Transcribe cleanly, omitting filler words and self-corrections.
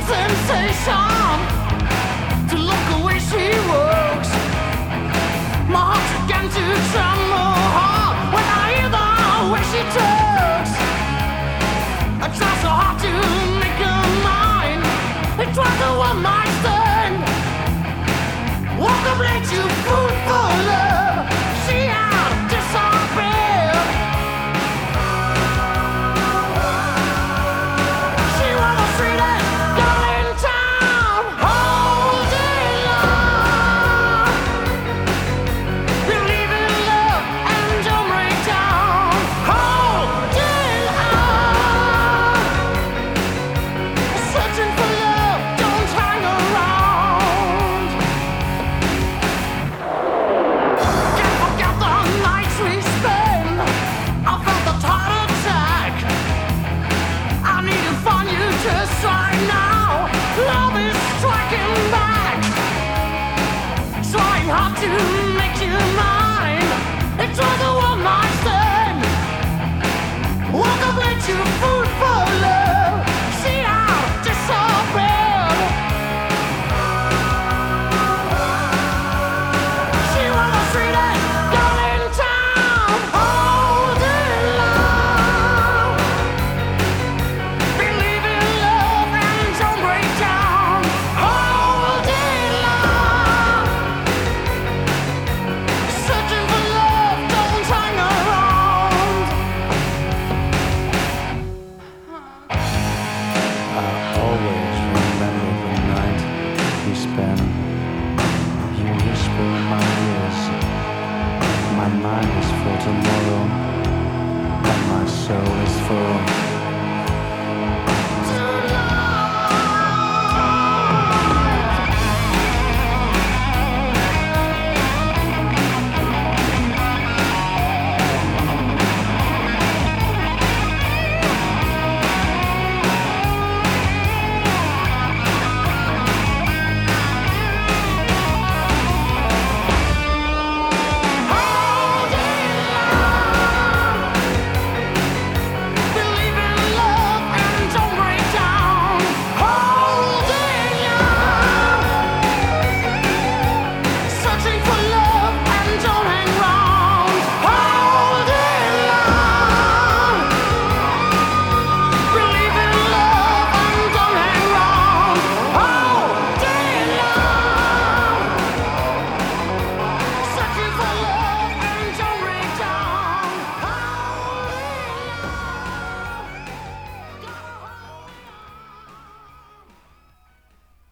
sensation to look the way she works. My heart's began to tremble hard when I hear the way she talks. I try so hard to make her mine. It was a one night stand. Woke up late to food for love. She had disappeared. She was the sweetest girl in town. Holding love, believe in love and don't break down. Holding on, searching for love, don't hang around. Can't forget the nights we spent. I felt the heart attack. I need to find you just right now. Love is striking back. Trying hard to make you mine. It was a one night stand. Woke up late to food for love. She out disappeared. She was the sweetest girl in town. Holding love, believe in love and don't break down. Holding love, searching for love, don't hang around. I always remember the night we spent. You whisper in my ears. My mind is for tomorrow, and my soul is full.